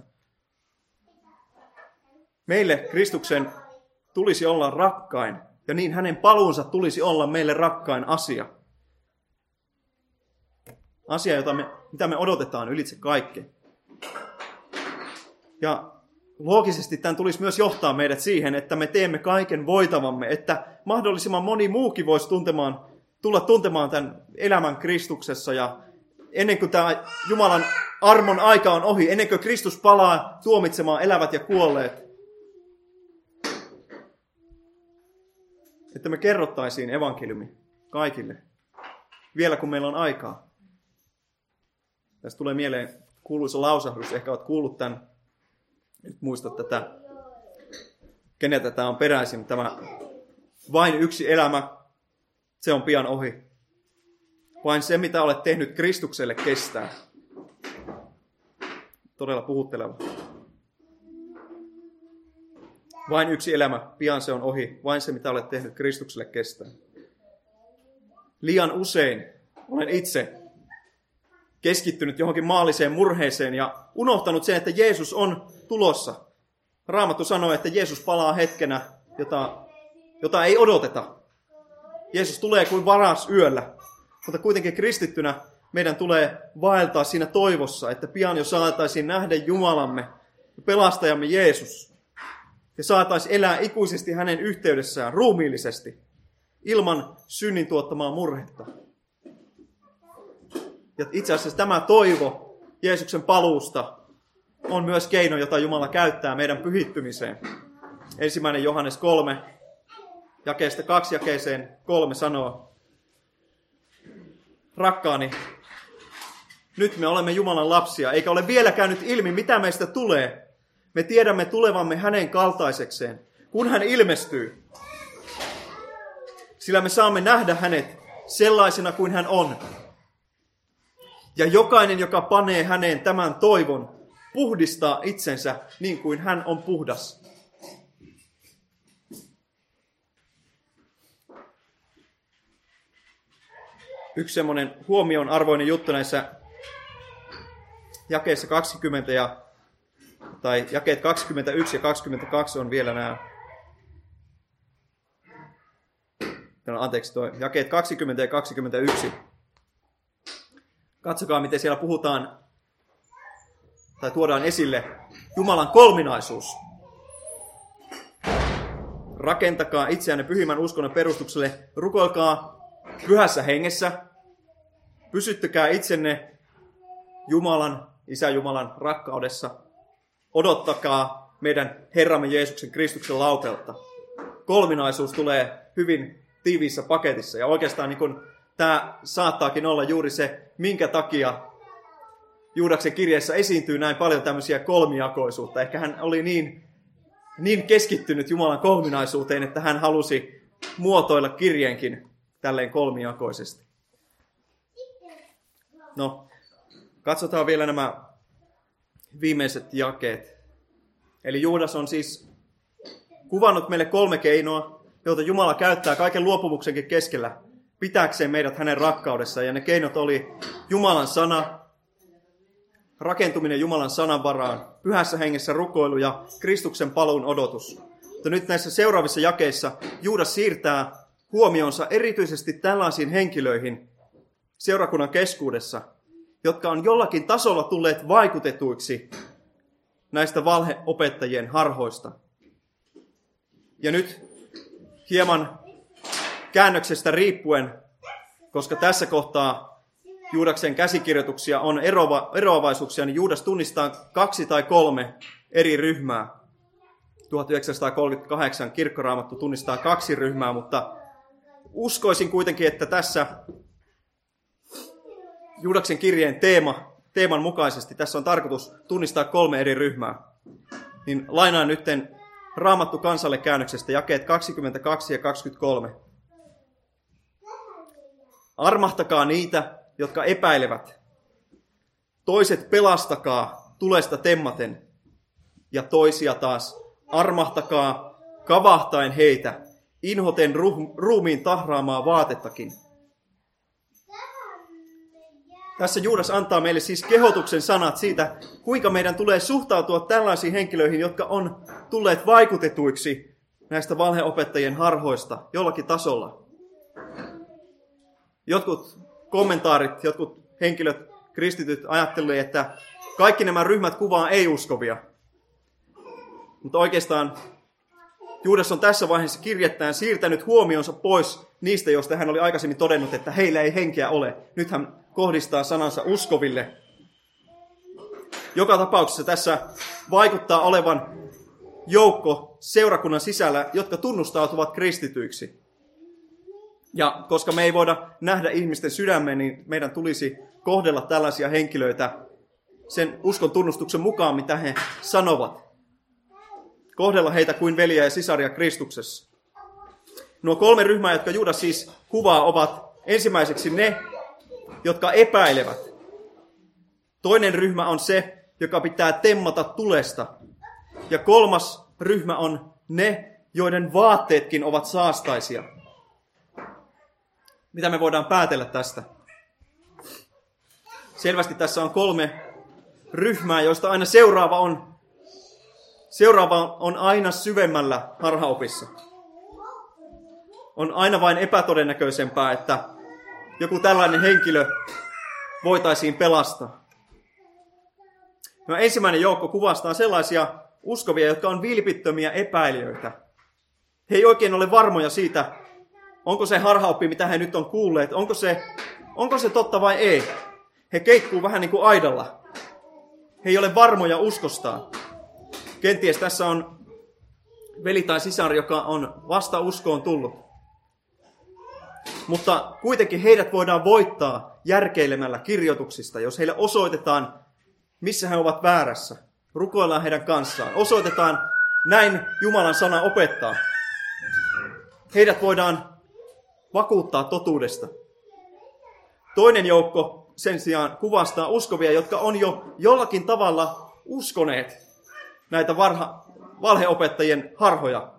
Meille Kristuksen tulisi olla rakkain, ja niin hänen paluunsa tulisi olla meille rakkain asia. Asia, jota me, mitä me odotetaan ylitse kaikkeen. Ja loogisesti tämän tulisi myös johtaa meidät siihen, että me teemme kaiken voitavamme, että mahdollisimman moni muukin voisi tuntemaan, tulla tuntemaan tämän elämän Kristuksessa, ja ennen kuin tämä Jumalan armon aika on ohi, ennen kuin Kristus palaa tuomitsemaan elävät ja kuolleet, että me kerrottaisiin evankeliumi kaikille, vielä kun meillä on aikaa. Tästä tulee mieleen kuuluisa lausahdus, ehkä olet kuullut tämän, nyt muista tätä, keneltä tämä on peräisin, tämä vain yksi elämä, se on pian ohi. Vain se, mitä olet tehnyt Kristukselle, kestää. Todella puhutteleva. Vain yksi elämä, pian se on ohi. Vain se, mitä olet tehnyt Kristukselle, kestää. Liian usein olen itse keskittynyt johonkin maalliseen murheeseen ja unohtanut sen, että Jeesus on tulossa. Raamattu sanoo, että Jeesus palaa hetkenä, jota, jota ei odoteta. Jeesus tulee kuin varas yöllä. Mutta kuitenkin kristittynä meidän tulee vaeltaa siinä toivossa, että pian jo saataisiin nähdä Jumalamme ja pelastajamme Jeesus. Ja saataisiin elää ikuisesti hänen yhteydessään ruumiillisesti, ilman synnin tuottamaa murhetta. Ja itse asiassa tämä toivo Jeesuksen paluusta on myös keino, jota Jumala käyttää meidän pyhittymiseen. Ensimmäinen Johannes kolme, jakeesta kaksi jakeeseen kolme sanoo, rakkaani, nyt me olemme Jumalan lapsia, eikä ole vielä käynyt ilmi, mitä meistä tulee. Me tiedämme tulevamme hänen kaltaisekseen, kun hän ilmestyy. Sillä me saamme nähdä hänet sellaisena kuin hän on. Ja jokainen, joka panee häneen tämän toivon, puhdistaa itsensä niin kuin hän on puhdas. Yksi semmoinen huomion arvoinen juttu näissä jakeissa kaksikymmentä ja, tai jakeet kaksikymmentäyksi ja kaksikymmentäkaksi on vielä nämä, anteeksi toi, jakeet kaksikymmentä ja kaksikymmentäyksi. Katsokaa, miten siellä puhutaan tai tuodaan esille Jumalan kolminaisuus. Rakentakaa itseänne pyhimmän uskonnon perustukselle, rukoilkaa pyhässä hengessä, pysyttäkää itsenne Jumalan, Isä Jumalan rakkaudessa, odottakaa meidän Herramme Jeesuksen Kristuksen laupeutta. Kolminaisuus tulee hyvin tiiviissä paketissa, ja oikeastaan niin kuin tämä saattaakin olla juuri se, minkä takia Juudaksen kirjeessä esiintyy näin paljon tämmöisiä kolmijakoisuutta. Ehkä hän oli niin, niin keskittynyt Jumalan kolminaisuuteen, että hän halusi muotoilla kirjeenkin tälleen kolmijakoisesti. No, katsotaan vielä nämä viimeiset jakeet. Eli Juudas on siis kuvannut meille kolme keinoa, joita Jumala käyttää kaiken luopumuksenkin keskellä pitääkseen meidät hänen rakkaudessaan. Ja ne keinot oli Jumalan sana, rakentuminen Jumalan sanan varaan, pyhässä hengessä rukoilu ja Kristuksen paluun odotus. Mutta nyt näissä seuraavissa jakeissa Juudas siirtää huomionsa erityisesti tällaisiin henkilöihin seurakunnan keskuudessa, jotka on jollakin tasolla tulleet vaikutetuiksi näistä valheopettajien harhoista. Ja nyt hieman käännöksestä riippuen, koska tässä kohtaa Juudaksen käsikirjoituksia on erova, eroavaisuuksia, niin Juudas tunnistaa kaksi tai kolme eri ryhmää. tuhatyhdeksänsataakolmekymmentäkahdeksan kirkkoraamattu tunnistaa kaksi ryhmää, mutta uskoisin kuitenkin, että tässä Juudaksen kirjeen teema, teeman mukaisesti tässä on tarkoitus tunnistaa kolme eri ryhmää. Niin lainaan nytten Raamattu kansalle käännöksestä jakeet kaksikymmentäkaksi ja kaksikymmentäkolme. Armahtakaa niitä, jotka epäilevät. Toiset pelastakaa tulesta temmaten. Ja toisia taas armahtakaa kavahtaen heitä, inhoten ruumiin tahraamaa vaatettakin. Tässä Juudas antaa meille siis kehotuksen sanat siitä, kuinka meidän tulee suhtautua tällaisiin henkilöihin, jotka on tulleet vaikutetuiksi näistä valheopettajien harhoista jollakin tasolla. Jotkut kommentaarit, jotkut henkilöt, kristityt ajattelevat, että kaikki nämä ryhmät kuvaa ei-uskovia. Mutta oikeastaan Juudas on tässä vaiheessa kirjettään siirtänyt huomionsa pois niistä, joista hän oli aikaisemmin todennut, että heillä ei henkeä ole. Nyt hän kohdistaa sanansa uskoville. Joka tapauksessa tässä vaikuttaa olevan joukko seurakunnan sisällä, jotka tunnustautuvat kristityiksi. Ja koska me ei voida nähdä ihmisten sydämeen, niin meidän tulisi kohdella tällaisia henkilöitä sen uskon tunnustuksen mukaan, mitä he sanovat. Kohdella heitä kuin veljiä ja sisaria Kristuksessa. Nuo kolme ryhmää, jotka Juudas siis kuvaa, ovat ensimmäiseksi ne, jotka epäilevät. Toinen ryhmä on se, joka pitää temmata tulesta. Ja kolmas ryhmä on ne, joiden vaatteetkin ovat saastaisia. Mitä me voidaan päätellä tästä? Selvästi tässä on kolme ryhmää, joista aina seuraava on, seuraava on aina syvemmällä harhaopissa. On aina vain epätodennäköisempää, että joku tällainen henkilö voitaisiin pelastaa. No, ensimmäinen joukko kuvastaa sellaisia uskovia, jotka on vilpittömiä epäilijöitä. He ei oikein ole varmoja siitä, onko se harhaoppi, mitä he nyt on kuulleet, onko se, onko se totta vai ei. He keikkuu vähän niin kuin aidalla. He ei ole varmoja uskostaan. Kenties tässä on veli tai sisar, joka on vasta uskoon tullut. Mutta kuitenkin heidät voidaan voittaa järkeilemällä kirjoituksista, jos heille osoitetaan, missä he ovat väärässä. Rukoillaan heidän kanssaan. Osoitetaan, näin Jumalan sana opettaa. Heidät voidaan vakuuttaa totuudesta. Toinen joukko sen sijaan kuvastaa uskovia, jotka on jo jollakin tavalla uskoneet näitä varha, valheopettajien harhoja.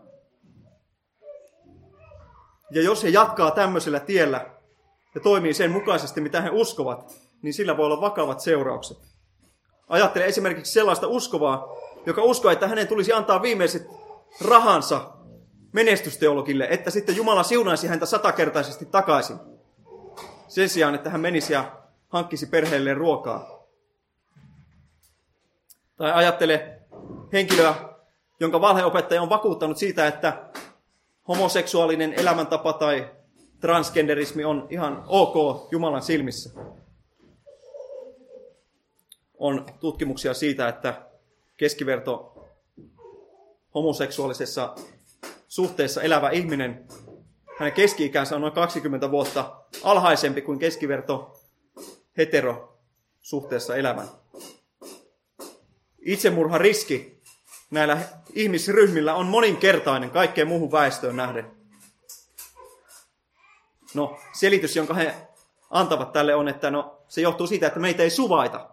Ja jos he jatkaa tämmöisellä tiellä ja toimii sen mukaisesti, mitä he uskovat, niin sillä voi olla vakavat seuraukset. Ajattele esimerkiksi sellaista uskovaa, joka uskoo, että hänen tulisi antaa viimeiset rahansa menestysteologille, että sitten Jumala siunaisi häntä satakertaisesti takaisin. Sen sijaan, että hän menisi ja hankkisi perheelleen ruokaa. Tai ajattele henkilöä, jonka valheopettaja on vakuuttanut siitä, että homoseksuaalinen elämäntapa tai transgenderismi on ihan ok Jumalan silmissä. On tutkimuksia siitä, että keskiverto homoseksuaalisessa suhteessa elävä ihminen, hänen keski-ikänsä on noin kaksikymmentä vuotta alhaisempi kuin keskiverto hetero suhteessa elävän. Itsemurhariski näillä ihmisryhmillä on moninkertainen kaikkeen muuhun väestöön nähden. No, selitys, jonka he antavat tälle on, että no, se johtuu siitä, että meitä ei suvaita.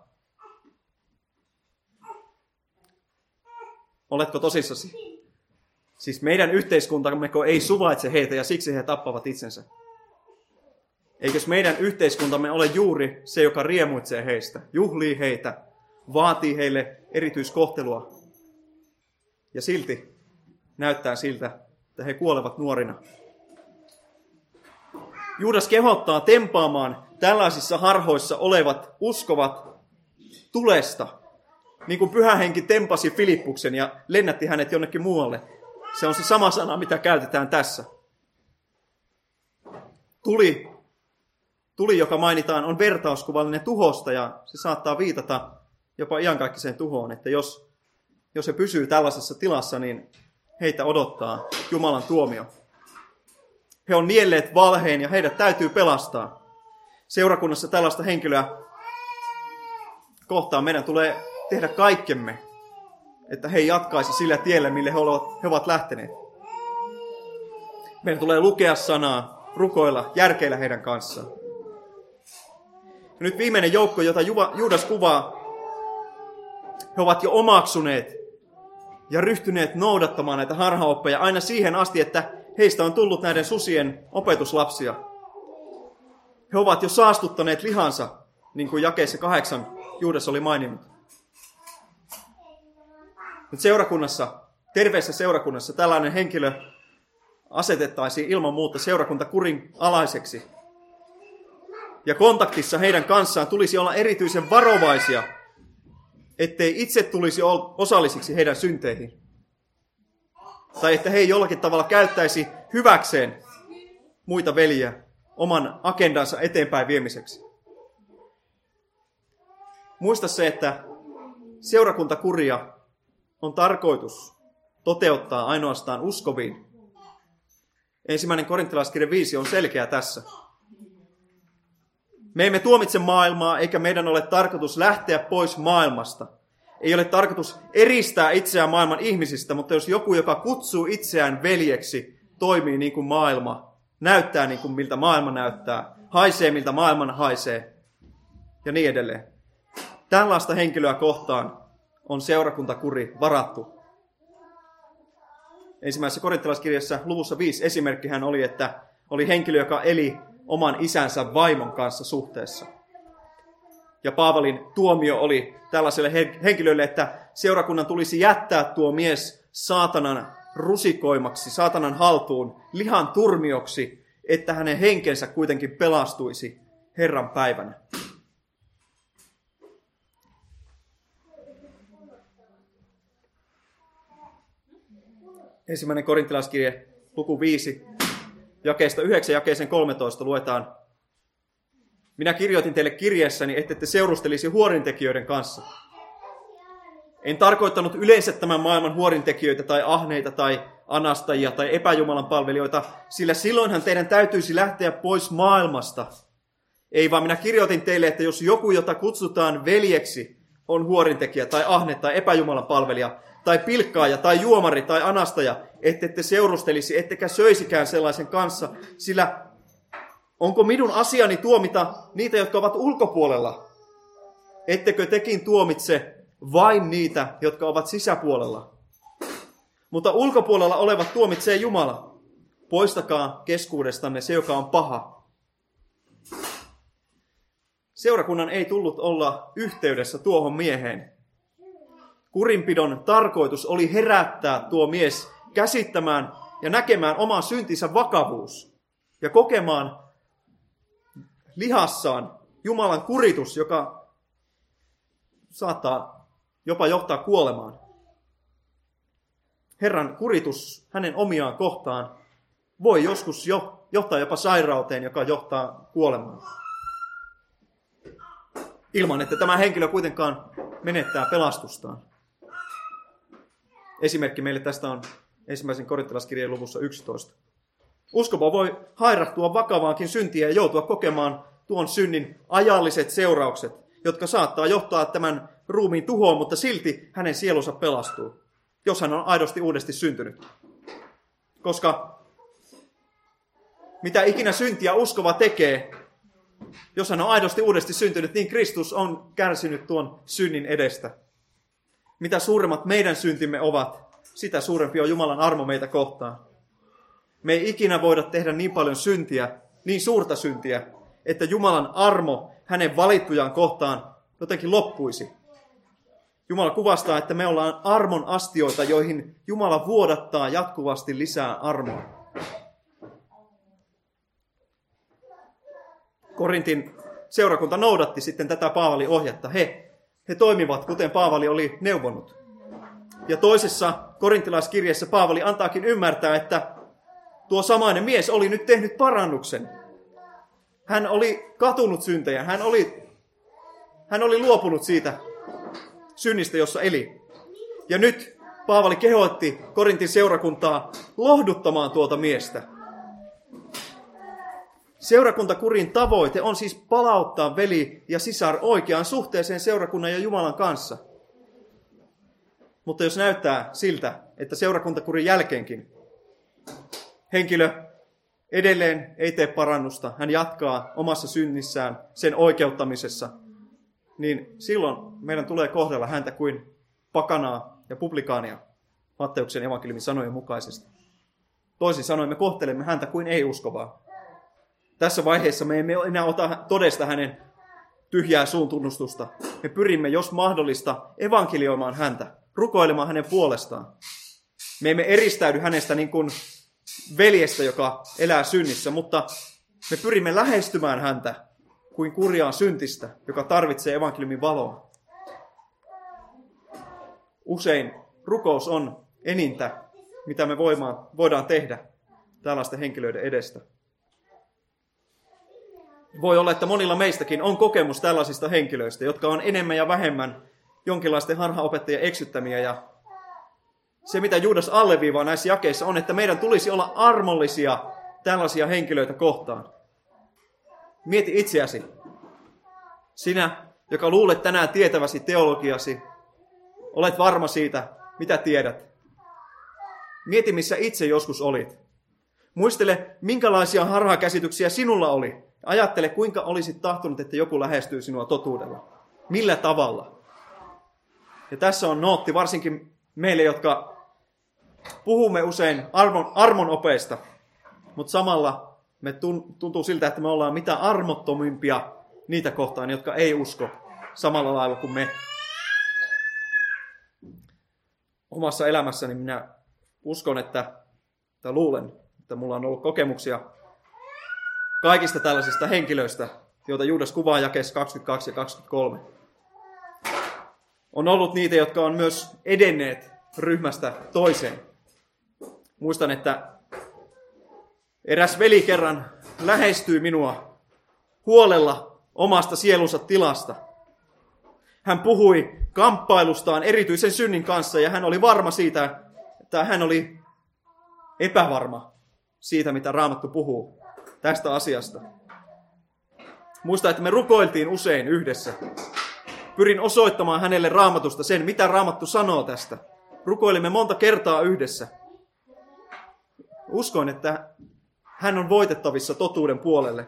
Oletko tosissasi? Siis meidän yhteiskuntamme ei suvaitse heitä ja siksi he tappavat itsensä. Eikös meidän yhteiskuntamme ole juuri se, joka riemuitsee heistä, juhlii heitä, vaatii heille erityiskohtelua. Ja silti näyttää siltä, että he kuolevat nuorina. Juudas kehottaa tempaamaan tällaisissa harhoissa olevat uskovat tulesta. Niin kuin Pyhä Henki tempasi Filippuksen ja lennätti hänet jonnekin muualle. Se on se sama sana, mitä käytetään tässä. Tuli, tuli, joka mainitaan, on vertauskuvallinen tuhosta ja se saattaa viitata jopa iankaikkiseen tuhoon. Että jos, jos he pysyy tällaisessa tilassa, niin heitä odottaa Jumalan tuomio. He on nielleet valheen ja heidät täytyy pelastaa. Seurakunnassa tällaista henkilöä kohtaan meidän tulee tehdä kaikkemme, että he ei jatkaisi sillä tiellä, mille he ovat, he ovat lähteneet. Meidän tulee lukea sanaa, rukoilla, järkeillä heidän kanssaan. Ja nyt viimeinen joukko, jota Juudas kuvaa, he ovat jo omaksuneet ja ryhtyneet noudattamaan näitä harhaoppeja aina siihen asti, että heistä on tullut näiden susien opetuslapsia. He ovat jo saastuttaneet lihansa, niin kuin jakeessa kahdeksan Juudas oli maininnut. Nyt seurakunnassa, terveessä seurakunnassa, tällainen henkilö asetettaisiin ilman muuta seurakuntakurin alaiseksi. Ja kontaktissa heidän kanssaan tulisi olla erityisen varovaisia, ettei itse tulisi osallisiksi heidän synteihin. Tai että he ei jollakin tavalla käyttäisi hyväkseen muita veljiä oman agendansa eteenpäin viemiseksi. Muista se, että seurakuntakuria on tarkoitus toteuttaa ainoastaan uskoviin. Ensimmäinen korinttilaiskirja viisi on selkeä tässä. Me emme tuomitse maailmaa, eikä meidän ole tarkoitus lähteä pois maailmasta. Ei ole tarkoitus eristää itseään maailman ihmisistä, mutta jos joku, joka kutsuu itseään veljeksi, toimii niin kuin maailma, näyttää niin kuin miltä maailma näyttää, haisee miltä maailman haisee ja niin edelleen. Tällaista henkilöä kohtaan on seurakuntakuri varattu. Ensimmäisessä korinttilaiskirjassa luvussa viisi esimerkkihän oli, että oli henkilö, joka eli oman isänsä vaimon kanssa suhteessa. Ja Paavalin tuomio oli tällaiselle henkilölle, että seurakunnan tulisi jättää tuo mies saatanan rusikoimaksi, saatanan haltuun, lihan turmioksi, että hänen henkensä kuitenkin pelastuisi Herran päivänä. Ensimmäinen korinttilaiskirje, luku viisi, jakeesta yhdeksän jakeeseen kolmetoista luetaan. Minä kirjoitin teille kirjeessäni, ette te seurustelisi huorintekijöiden kanssa. En tarkoittanut yleensä tämän maailman huorintekijöitä tai ahneita tai anastajia tai epäjumalan palvelijoita, sillä silloinhan teidän täytyisi lähteä pois maailmasta. Ei vaan minä kirjoitin teille, että jos joku, jota kutsutaan veljeksi, on huorintekijä tai ahne tai epäjumalan palvelija, tai pilkkaaja, tai juomari, tai anastaja, ette te seurustelisi, ettekä söisikään sellaisen kanssa, sillä onko minun asiani tuomita niitä, jotka ovat ulkopuolella? Ettekö tekin tuomitse vain niitä, jotka ovat sisäpuolella? Mutta ulkopuolella olevat tuomitsee Jumala. Poistakaa keskuudestanne se, joka on paha. Seurakunnan ei tullut olla yhteydessä tuohon mieheen. Kurinpidon tarkoitus oli herättää tuo mies käsittämään ja näkemään oman syntinsä vakavuus ja kokemaan lihassaan Jumalan kuritus, joka saattaa jopa johtaa kuolemaan. Herran kuritus hänen omiaan kohtaan voi joskus jo, johtaa jopa sairauteen, joka johtaa kuolemaan. Ilman, että tämä henkilö kuitenkaan menettää pelastustaan. Esimerkki meille tästä on ensimmäisen korinttilaiskirjeen luvussa yksitoista. Uskova voi hairahtua vakavaankin syntiin ja joutua kokemaan tuon synnin ajalliset seuraukset, jotka saattaa johtaa tämän ruumiin tuhoon, mutta silti hänen sielunsa pelastuu, jos hän on aidosti uudesti syntynyt. Koska mitä ikinä syntiä uskova tekee, jos hän on aidosti uudesti syntynyt, niin Kristus on kärsinyt tuon synnin edestä. Mitä suuremmat meidän syntimme ovat, sitä suurempi on Jumalan armo meitä kohtaan. Me ei ikinä voida tehdä niin paljon syntiä, niin suurta syntiä, että Jumalan armo hänen valittujaan kohtaan jotenkin loppuisi. Jumala kuvastaa, että me ollaan armon astioita, joihin Jumala vuodattaa jatkuvasti lisää armoa. Korintin seurakunta noudatti sitten tätä Paavalin ohjetta. He, he toimivat, kuten Paavali oli neuvonut. Ja toisessa korintilaiskirjeessä Paavali antaakin ymmärtää, että tuo samainen mies oli nyt tehnyt parannuksen. Hän oli katunut syntejä. Hän oli, hän oli luopunut siitä synnistä, jossa eli. Ja nyt Paavali kehoitti Korintin seurakuntaa lohduttamaan tuota miestä. Seurakuntakurin tavoite on siis palauttaa veli ja sisar oikeaan suhteeseen seurakunnan ja Jumalan kanssa. Mutta jos näyttää siltä, että seurakuntakurin jälkeenkin henkilö edelleen ei tee parannusta, hän jatkaa omassa synnissään sen oikeuttamisessa, niin silloin meidän tulee kohdella häntä kuin pakanaa ja publikaania Matteuksen evankeliumin sanojen mukaisesti. Toisin sanoen me kohtelemme häntä kuin ei-uskovaa. Tässä vaiheessa me emme enää ota todesta hänen tyhjää suuntunnustusta. Me pyrimme, jos mahdollista, evankelioimaan häntä, rukoilemaan hänen puolestaan. Me emme eristäydy hänestä niin kuin veljestä, joka elää synnissä, mutta me pyrimme lähestymään häntä kuin kurjaa syntistä, joka tarvitsee evankeliumin valoa. Usein rukous on enintä, mitä me voidaan tehdä tällaisten henkilöiden edestä. Voi olla, että monilla meistäkin on kokemus tällaisista henkilöistä, jotka on enemmän ja vähemmän jonkinlaisten harhaopettajien eksyttämiä. Ja se, mitä Juudas alleviivaa näissä jakeissa, on, että meidän tulisi olla armollisia tällaisia henkilöitä kohtaan. Mieti itseäsi. Sinä, joka luulet tänään tietäväsi teologiasi, olet varma siitä, mitä tiedät. Mieti, missä itse joskus olit. Muistele, minkälaisia harhakäsityksiä sinulla oli. Ajattele, kuinka olisit tahtonut, että joku lähestyy sinua totuudella. Millä tavalla? Ja tässä on nootti varsinkin meille, jotka puhumme usein armon, armon opeista, mutta samalla me tuntuu siltä, että me ollaan mitä armottomimpia niitä kohtaan, jotka ei usko samalla lailla kuin me. Omassa elämässäni minä uskon, että, että luulen, että mulla on ollut kokemuksia kaikista tällaisista henkilöistä, joita Juudas kuvaa jakeessa kaksikymmentäkaksi ja kaksikymmentäkolme. On ollut niitä, jotka on myös edenneet ryhmästä toiseen. Muistan, että eräs veli kerran lähestyi minua huolella omasta sielunsa tilasta. Hän puhui kamppailustaan erityisen synnin kanssa ja hän oli varma siitä, että hän oli epävarma siitä, mitä Raamattu puhuu tästä asiasta. Muista, että me rukoiltiin usein yhdessä. Pyrin osoittamaan hänelle Raamatusta sen, mitä Raamattu sanoo tästä. Rukoilimme monta kertaa yhdessä. Uskoin, että hän on voitettavissa totuuden puolelle.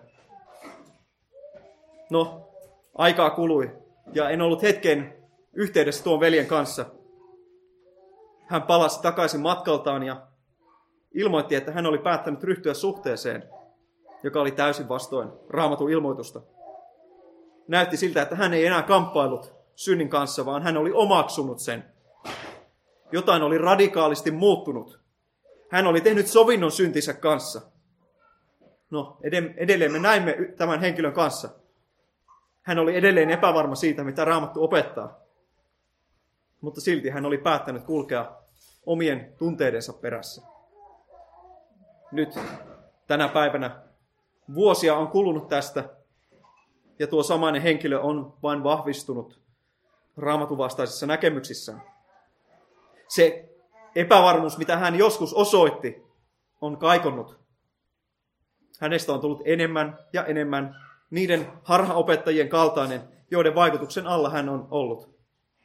No, aikaa kului ja en ollut hetken yhteydessä tuon veljen kanssa. Hän palasi takaisin matkaltaan ja ilmoitti, että hän oli päättänyt ryhtyä suhteeseen, joka oli täysin vastoin Raamatun ilmoitusta. Näytti siltä, että hän ei enää kamppailut synnin kanssa, vaan hän oli omaksunut sen. Jotain oli radikaalisti muuttunut. Hän oli tehnyt sovinnon syntinsä kanssa. No, edelleen me näimme tämän henkilön kanssa. Hän oli edelleen epävarma siitä, mitä Raamattu opettaa. Mutta silti hän oli päättänyt kulkea omien tunteidensa perässä. Nyt, tänä päivänä, vuosia on kulunut tästä, ja tuo samainen henkilö on vain vahvistunut Raamatun vastaisissa näkemyksissään. Se epävarmuus, mitä hän joskus osoitti, on kaikonnut. Hänestä on tullut enemmän ja enemmän niiden harhaopettajien kaltainen, joiden vaikutuksen alla hän on ollut.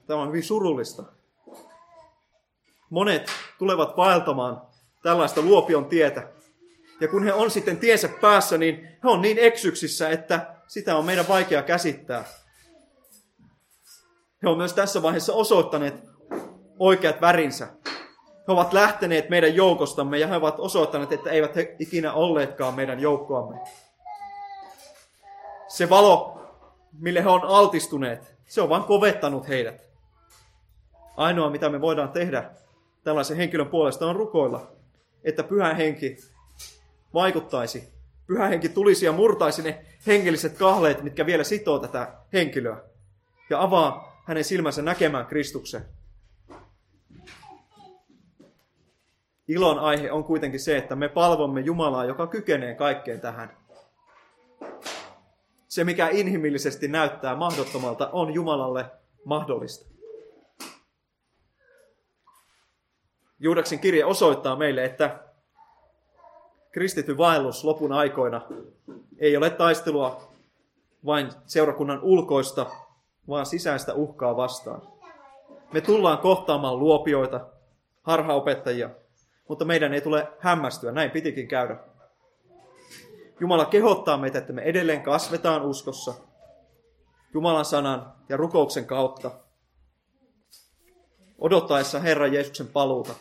Tämä on hyvin surullista. Monet tulevat vaeltamaan tällaista luopion tietä. Ja kun he on sitten tiensä päässä, niin he on niin eksyksissä, että sitä on meidän vaikea käsittää. He on myös tässä vaiheessa osoittaneet oikeat värinsä. He ovat lähteneet meidän joukostamme ja he ovat osoittaneet, että eivät he ikinä olleetkaan meidän joukkoamme. Se valo, mille he on altistuneet, se on vain kovettanut heidät. Ainoa, mitä me voidaan tehdä tällaisen henkilön puolesta, on rukoilla, että Pyhä Henki vaikuttaisi. Pyhä Henki tulisi ja murtaisi ne hengelliset kahleet, mitkä vielä sitoo tätä henkilöä. Ja avaa hänen silmänsä näkemään Kristuksen. Ilon aihe on kuitenkin se, että me palvomme Jumalaa, joka kykenee kaikkeen tähän. Se, mikä inhimillisesti näyttää mahdottomalta, on Jumalalle mahdollista. Juudaksen kirje osoittaa meille, että kristityn vaellus lopun aikoina ei ole taistelua vain seurakunnan ulkoista, vaan sisäistä uhkaa vastaan. Me tullaan kohtaamaan luopioita, harhaopettajia, mutta meidän ei tule hämmästyä, näin pitikin käydä. Jumala kehottaa meitä, että me edelleen kasvetaan uskossa, Jumalan sanan ja rukouksen kautta, odottaessa Herran Jeesuksen paluuta.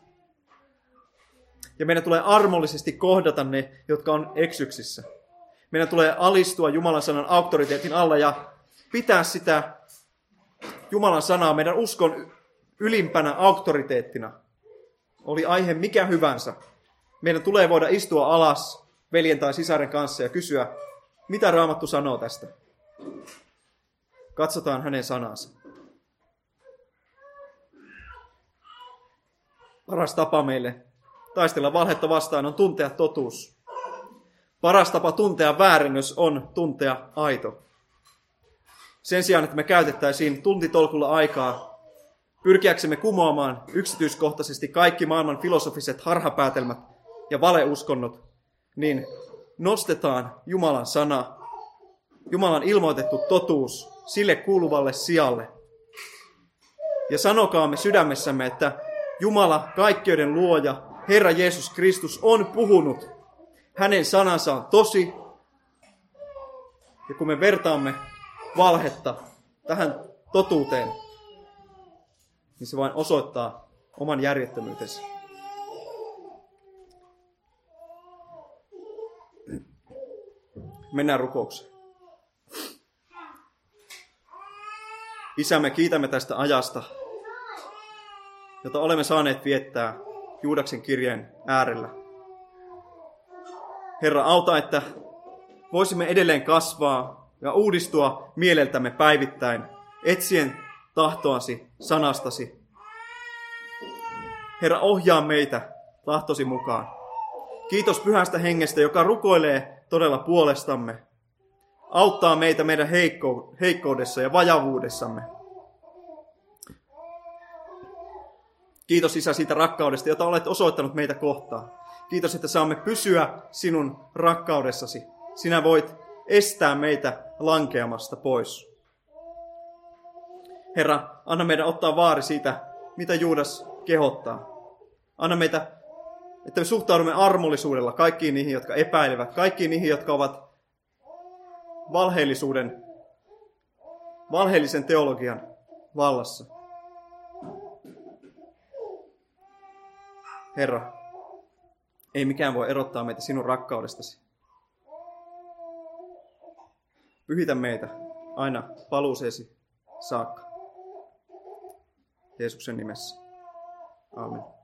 Ja meidän tulee armollisesti kohdata ne, jotka on eksyksissä. Meidän tulee alistua Jumalan sanan auktoriteetin alla ja pitää sitä Jumalan sanaa meidän uskon ylimpänä auktoriteettina. Oli aihe mikä hyvänsä. Meidän tulee voida istua alas veljen tai sisaren kanssa ja kysyä, mitä Raamattu sanoo tästä. Katsotaan hänen sanansa. Paras tapa meille taistella valhetta vastaan on tuntea totuus. Paras tapa tuntea väärennös on tuntea aito. Sen sijaan, että me käytettäisiin tuntitolkulla aikaa pyrkiäksemme kumoamaan yksityiskohtaisesti kaikki maailman filosofiset harhapäätelmät ja valeuskonnot, niin nostetaan Jumalan sana, Jumalan ilmoitettu totuus sille kuuluvalle sijalle. Ja sanokaamme sydämessämme, että Jumala, kaikkeuden luoja, Herra Jeesus Kristus on puhunut. Hänen sanansa on tosi. Ja kun me vertaamme valhetta tähän totuuteen, niin se vain osoittaa oman järjettömyytensä. Mennään rukoukseen. Isä, me kiitämme tästä ajasta, jota olemme saaneet viettää Juudaksen kirjeen äärellä. Herra, auta, että voisimme edelleen kasvaa ja uudistua mieleltämme päivittäin, etsien tahtoasi, sanastasi. Herra, ohjaa meitä tahtosi mukaan. Kiitos Pyhästä Hengestä, joka rukoilee todella puolestamme. Auttaa meitä meidän heikko, heikkoudessa ja vajavuudessamme. Kiitos Isä siitä rakkaudesta, jota olet osoittanut meitä kohtaan. Kiitos, että saamme pysyä sinun rakkaudessasi. Sinä voit estää meitä lankeamasta pois. Herra, anna meidän ottaa vaari siitä, mitä Juudas kehottaa. Anna meitä, että me suhtaudumme armollisuudella kaikkiin niihin, jotka epäilevät, kaikkiin niihin, jotka ovat valheellisuuden, valheellisen teologian vallassa. Herra, ei mikään voi erottaa meitä sinun rakkaudestasi. Pyhitä meitä aina paluuseesi saakka. Jeesuksen nimessä. Amen.